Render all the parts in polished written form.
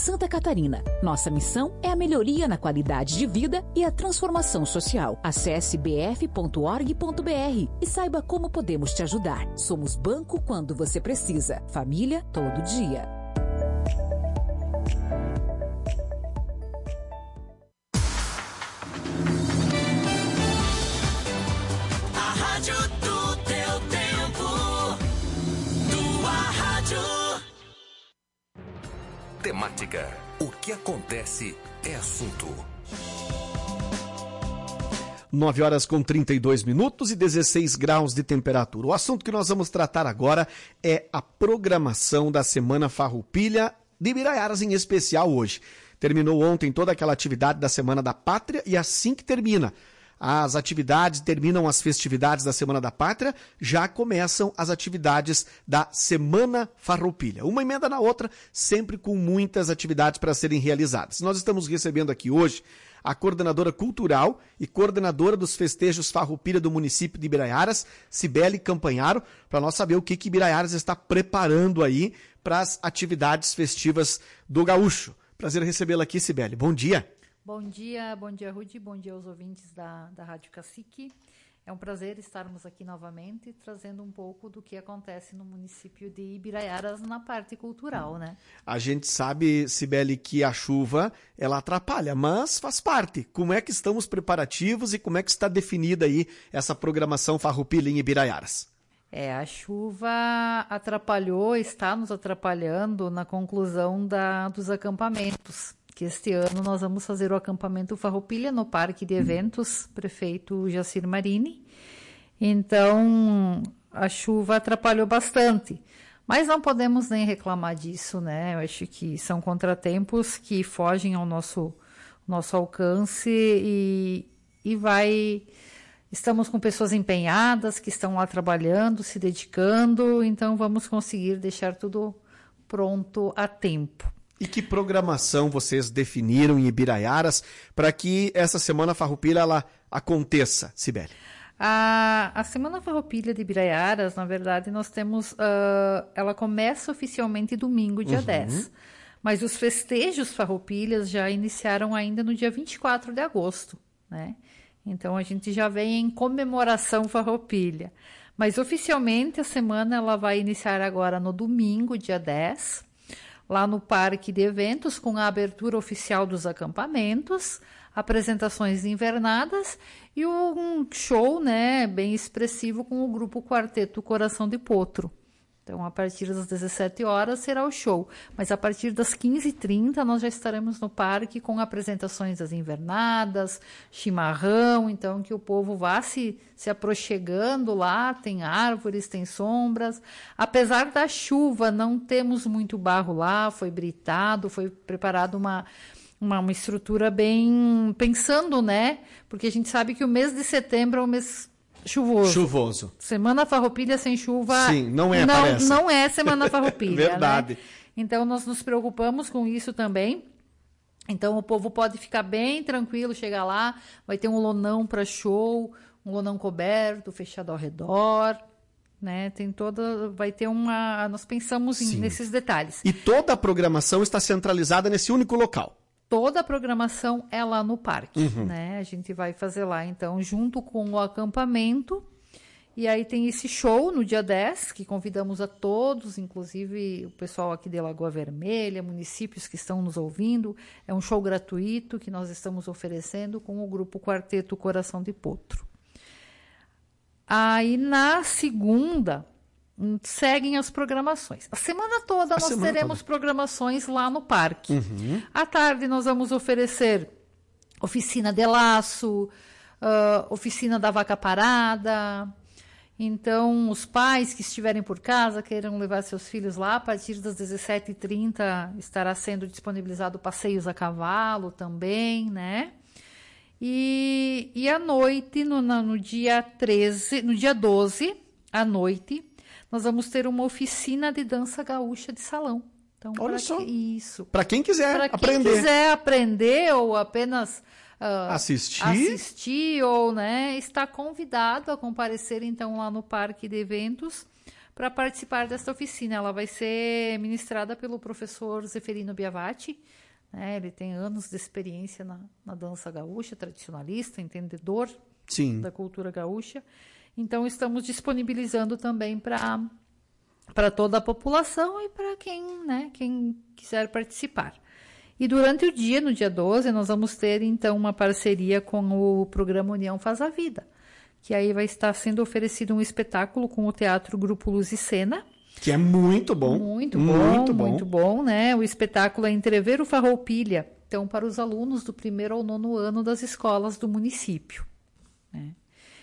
Santa Catarina. Nossa missão é a melhoria na qualidade de vida e a transformação social. Acesse bf.org.br e saiba como podemos te ajudar. Somos banco quando você precisa. Família todo dia. A rádio do teu tempo. Tua rádio. Temática. O que acontece é assunto. 9h32 e 16 graus de temperatura. O assunto que nós vamos tratar agora é a programação da Semana Farroupilha de Ibiraiaras, em especial hoje. Terminou ontem toda aquela atividade da Semana da Pátria e assim que termina as atividades, terminam as festividades da Semana da Pátria, já começam as atividades da Semana Farroupilha. Uma emenda na outra, sempre com muitas atividades para serem realizadas. Nós estamos recebendo aqui hoje a coordenadora cultural e coordenadora dos festejos Farroupilha do município de Ibiraiaras, Cibele Campanharo, para nós saber o que Ibiraiaras está preparando aí para as atividades festivas do Gaúcho. Prazer recebê-la aqui, Cibele. Bom dia. Bom dia, Rudy, bom dia aos ouvintes da Rádio Cacique. É um prazer estarmos aqui novamente, trazendo um pouco do que acontece no município de Ibiraiaras na parte cultural, né? A gente sabe, Cibele, que a chuva, ela atrapalha, mas faz parte. Como é que estão os preparativos e como é que está definida aí essa programação Farroupilha em Ibiraiaras? A chuva atrapalhou, está nos atrapalhando na conclusão dos acampamentos. Que este ano nós vamos fazer o acampamento Farroupilha no Parque de Eventos, prefeito Jacir Marini. Então, a chuva atrapalhou bastante. Mas não podemos nem reclamar disso, né? Eu acho que são contratempos que fogem ao nosso alcance e vai... Estamos com pessoas empenhadas que estão lá trabalhando, se dedicando, então vamos conseguir deixar tudo pronto a tempo. E que programação vocês definiram em Ibiraiaras para que essa Semana Farroupilha ela aconteça, Cibele? A Semana Farroupilha de Ibiraiaras, na verdade, nós temos... ela começa oficialmente domingo, dia 10. Mas os festejos Farroupilhas já iniciaram ainda no dia 24 de agosto, né? Então, a gente já vem em comemoração Farroupilha. Mas, oficialmente, a semana ela vai iniciar agora no domingo, dia 10, lá no Parque de Eventos, com a abertura oficial dos acampamentos, apresentações invernadas e um show, né, bem expressivo com o grupo Quarteto Coração de Potro. Então, a partir das 17 horas será o show, mas a partir das 15h30 nós já estaremos no parque com apresentações das invernadas, chimarrão, então que o povo vá se aproxegando lá, tem árvores, tem sombras. Apesar da chuva, não temos muito barro lá, foi britado, foi preparado uma estrutura bem pensando, né? Porque a gente sabe que o mês de setembro é o mês chuvoso. Semana Farroupilha sem chuva. Sim, não é Semana Farroupilha. Verdade. Né? Então, nós nos preocupamos com isso também. Então, o povo pode ficar bem tranquilo, chegar lá, vai ter um lonão para show, um lonão coberto, fechado ao redor, né? Vai ter nós pensamos nesses detalhes. E toda a programação está centralizada nesse único local. Toda a programação é lá no parque, né? A gente vai fazer lá, então, junto com o acampamento. E aí tem esse show no dia 10, que convidamos a todos, inclusive o pessoal aqui de Lagoa Vermelha, municípios que estão nos ouvindo. É um show gratuito que nós estamos oferecendo com o grupo Quarteto Coração de Potro. Aí, na segunda, seguem as programações. A semana toda nós teremos programações lá no parque. À tarde nós vamos oferecer oficina de laço, oficina da vaca parada. Então, os pais que estiverem por casa, queiram levar seus filhos lá, a partir das 17h30 estará sendo disponibilizado passeios a cavalo também, né? E à noite, no dia 13, no dia 12, à noite, nós vamos ter uma oficina de dança gaúcha de salão. Então, olha só. Isso. Para quem quiser aprender. Para quem quiser aprender ou apenas assistir ou, né, está convidado a comparecer, então, lá no Parque de Eventos para participar desta oficina. Ela vai ser ministrada pelo professor Zeferino Biavati, né? Ele tem anos de experiência na dança gaúcha, tradicionalista, entendedor Sim. da cultura gaúcha. Então, estamos disponibilizando também para toda a população e para quem quiser participar. E durante o dia, no dia 12, nós vamos ter, então, uma parceria com o programa União Faz a Vida, que aí vai estar sendo oferecido um espetáculo com o Teatro Grupo Luz e Cena. Que é muito bom. Muito bom, né? O espetáculo é Entrever o Farroupilha, então, para os alunos do 1º ao 9º ano das escolas do município, né?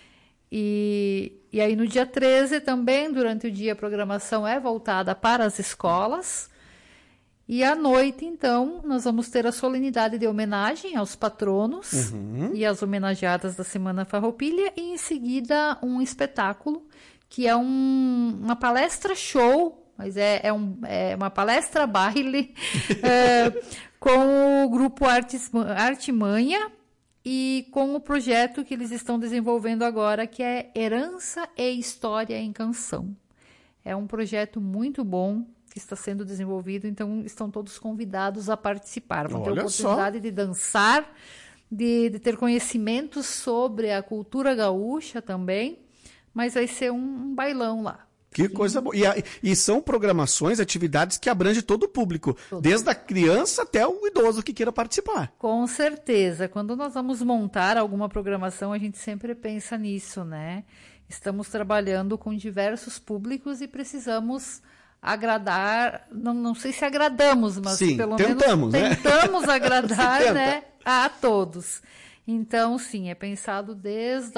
E aí, no dia 13, também, durante o dia, a programação é voltada para as escolas. E à noite, então, nós vamos ter a solenidade de homenagem aos patronos e às homenageadas da Semana Farroupilha, e em seguida um espetáculo, que é uma palestra show, mas é uma palestra baile, com o grupo Artimanha e com o projeto que eles estão desenvolvendo agora, que é Herança e História em Canção. É um projeto muito bom, que está sendo desenvolvido, então estão todos convidados a participar. Vão ter a oportunidade de dançar, de ter conhecimentos sobre a cultura gaúcha também, mas vai ser um bailão lá. Que coisa boa. E são programações, atividades que abrangem todo o público, desde a criança até o idoso que queira participar. Com certeza. Quando nós vamos montar alguma programação, a gente sempre pensa nisso, né? Estamos trabalhando com diversos públicos e precisamos agradar, não sei se agradamos, mas sim, pelo tentamos, menos tentamos agradar, né, a todos. Então, sim, é pensado desde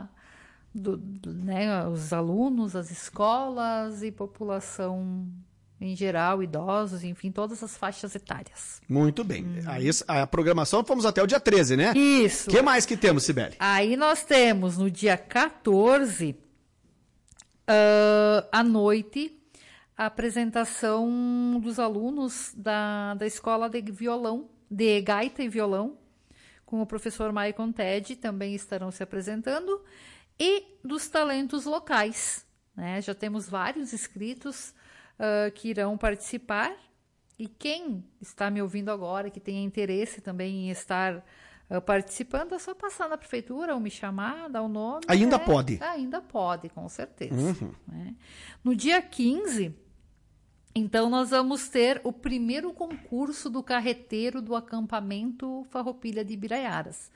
os alunos, as escolas e população em geral, idosos, enfim, todas as faixas etárias. Muito bem. Aí a programação, fomos até o dia 13, né? Isso. O que mais que temos, Cibele? Aí nós temos, no dia 14, à noite, a apresentação dos alunos da escola de violão, de gaita e violão, com o professor Maicon Ted, também estarão se apresentando, e dos talentos locais, né? Já temos vários inscritos que irão participar, e quem está me ouvindo agora, que tenha interesse também em estar participando, é só passar na prefeitura ou me chamar, dar o nome. Ainda pode? Ainda pode, com certeza. Né? No dia 15... então, nós vamos ter o primeiro concurso do carreteiro do acampamento Farroupilha de Ibiraiaras.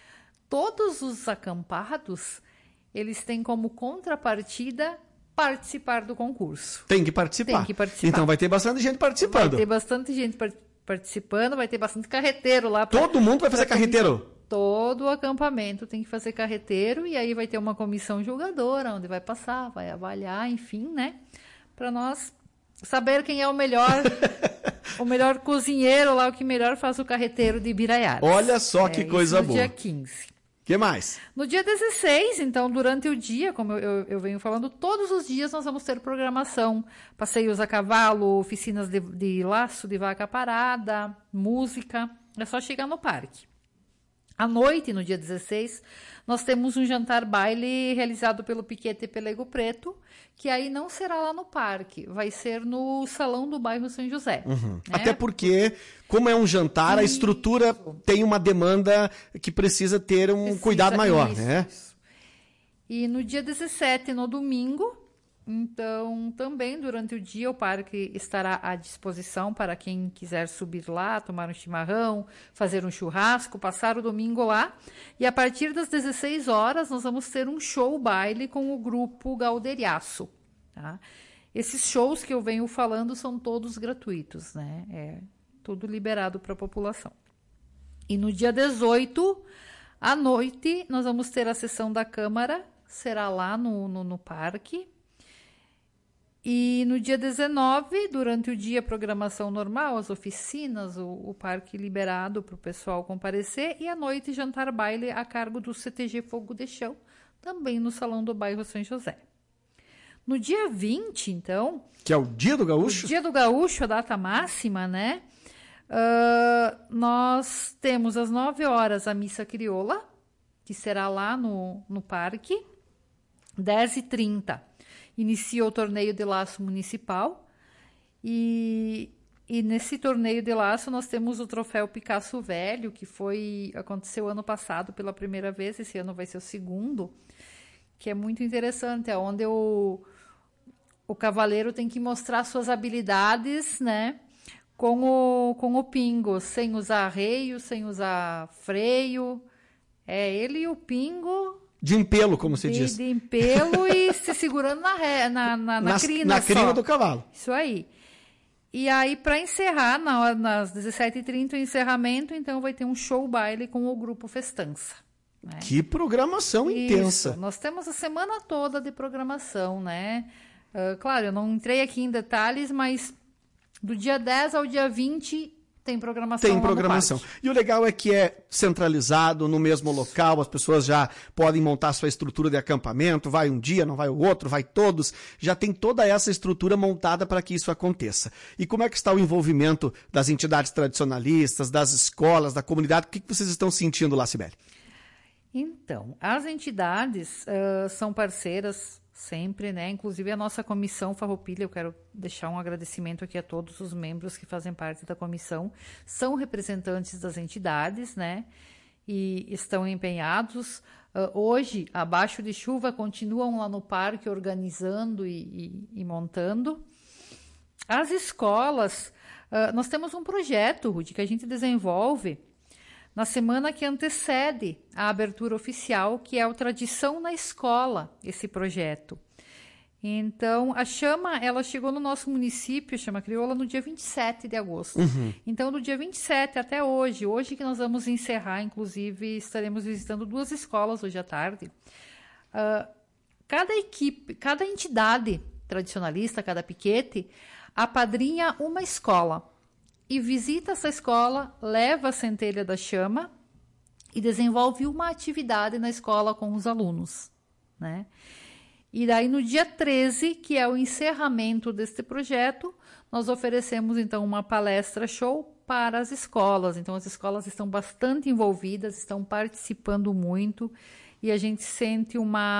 Todos os acampados, eles têm como contrapartida participar do concurso. Tem que participar. Então, vai ter bastante gente participando. Vai ter bastante gente participando, vai ter bastante carreteiro lá. Todo mundo vai fazer carreteiro? Todo o acampamento tem que fazer carreteiro, e aí vai ter uma comissão julgadora, onde vai passar, vai avaliar, enfim, né? Para nós saber quem é o melhor cozinheiro lá, o que melhor faz o carreteiro de Ibiraiaras. Olha só que coisa boa. No dia 15. O que mais? No dia 16, então, durante o dia, como eu venho falando, todos os dias nós vamos ter programação. Passeios a cavalo, oficinas de laço de vaca parada, música. É só chegar no parque. À noite, no dia 16, nós temos um jantar baile realizado pelo Piquete Pelego Preto, que aí não será lá no parque, vai ser no salão do bairro São José. Né? Até porque, como é um jantar, a estrutura tem uma demanda que precisa ter um cuidado maior, né? Isso. E no dia 17, no domingo, então, também durante o dia o parque estará à disposição para quem quiser subir lá, tomar um chimarrão, fazer um churrasco, passar o domingo lá. E a partir das 16 horas nós vamos ter um show baile com o grupo Galderiaço. Tá? Esses shows que eu venho falando são todos gratuitos, né? É tudo liberado para a população. E no dia 18, à noite, nós vamos ter a sessão da Câmara, será lá no parque. E no dia 19, durante o dia, programação normal, as oficinas, o parque liberado para o pessoal comparecer. E à noite, jantar baile a cargo do CTG Fogo de Chão, também no salão do bairro São José. No dia 20, então... que é o Dia do Gaúcho? O Dia do Gaúcho, a data máxima, né? Nós temos às 9 horas a missa crioula, que será lá no parque, 10h30. inicia o torneio de laço municipal. E nesse torneio de laço nós temos o troféu Picasso Velho, que aconteceu ano passado pela primeira vez, esse ano vai ser o segundo, que é muito interessante, é onde o cavaleiro tem que mostrar suas habilidades, né, com o pingo, sem usar arreio, sem usar freio. Ele e o pingo... De empelo, como se diz. De empelo e se segurando na crina. Na crina do cavalo. Isso aí. E aí, para encerrar, nas 17h30, o encerramento, então vai ter um show baile com o grupo Festança. Né? Que programação intensa. Nós temos a semana toda de programação, né? Claro, eu não entrei aqui em detalhes, mas do dia 10 ao dia 20 tem programação. Tem programação. E o legal é que é centralizado no mesmo local, as pessoas já podem montar sua estrutura de acampamento, vai um dia, não vai o outro, vai todos, já tem toda essa estrutura montada para que isso aconteça. E como é que está o envolvimento das entidades tradicionalistas, das escolas, da comunidade? O que vocês estão sentindo lá, Cibele? Então, as entidades são parceiras sempre, né? Inclusive a nossa comissão Farroupilha, eu quero deixar um agradecimento aqui a todos os membros que fazem parte da comissão, são representantes das entidades, né? E estão empenhados. Hoje, abaixo de chuva, continuam lá no parque organizando e montando. As escolas, nós temos um projeto, Rudy, que a gente desenvolve na semana que antecede a abertura oficial, que é o Tradição na Escola, esse projeto. Então, a Chama, ela chegou no nosso município, Chama Crioula, no dia 27 de agosto. Então, do dia 27 até hoje que nós vamos encerrar, inclusive, estaremos visitando 2 escolas hoje à tarde. Cada entidade tradicionalista, cada piquete, apadrinha uma escola. E visita essa escola, leva a centelha da chama e desenvolve uma atividade na escola com os alunos, né? E daí no dia 13, que é o encerramento deste projeto, nós oferecemos então uma palestra show para as escolas. Então as escolas estão bastante envolvidas, estão participando muito e a gente sente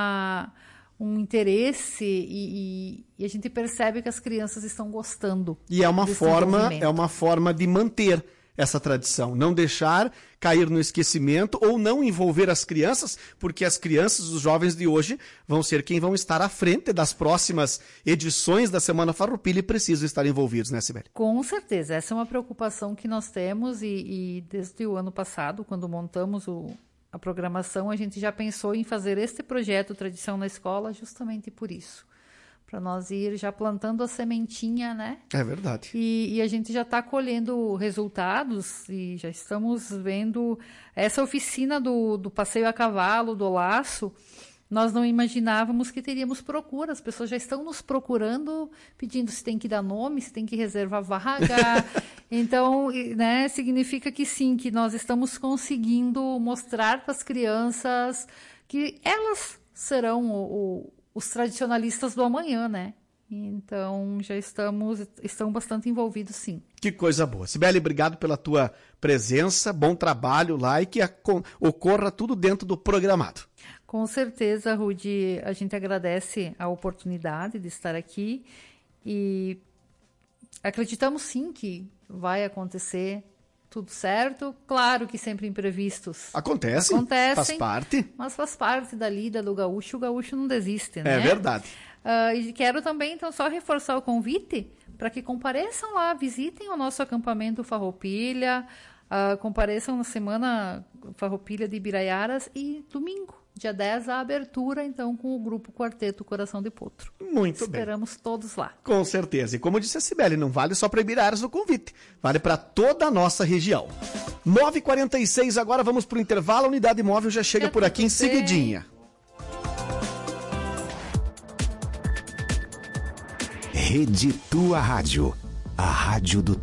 um interesse e a gente percebe que as crianças estão gostando. E é uma forma de manter essa tradição, não deixar cair no esquecimento ou não envolver as crianças, porque as crianças, os jovens de hoje, vão ser quem vão estar à frente das próximas edições da Semana Farroupilha e precisam estar envolvidos, né, Cibele? Com certeza, essa é uma preocupação que nós temos e desde o ano passado, quando montamos a programação, a gente já pensou em fazer este projeto Tradição na Escola justamente por isso. Para nós ir já plantando a sementinha, né? É verdade. E a gente já está colhendo resultados e já estamos vendo essa oficina do passeio a cavalo, do laço. Nós não imaginávamos que teríamos procura. As pessoas já estão nos procurando, pedindo se tem que dar nome, se tem que reservar vaga. Então, né, significa que sim, que nós estamos conseguindo mostrar para as crianças que elas serão os tradicionalistas do amanhã, né? Então, já estão bastante envolvidos, sim. Que coisa boa. Cibele, obrigado pela tua presença, bom trabalho lá e que ocorra tudo dentro do programado. Com certeza, Rudy, a gente agradece a oportunidade de estar aqui e acreditamos sim que vai acontecer tudo certo. Claro que sempre imprevistos acontecem, faz parte. Mas faz parte da lida do gaúcho, o gaúcho não desiste, né? É verdade. E quero também, então, só reforçar o convite para que compareçam lá, visitem o nosso acampamento Farroupilha, compareçam na Semana Farroupilha de Ibiraiaras e domingo, dia 10, a abertura, então, com o grupo Quarteto Coração de Potro. Muito bem. Esperamos todos lá. Com certeza. E como disse a Cibele, não vale só para Ibiraiaras o convite, vale para toda a nossa região. 9h46, agora vamos para o intervalo, a unidade móvel já chega por aqui em seguidinha. Rede Tua Rádio, a rádio do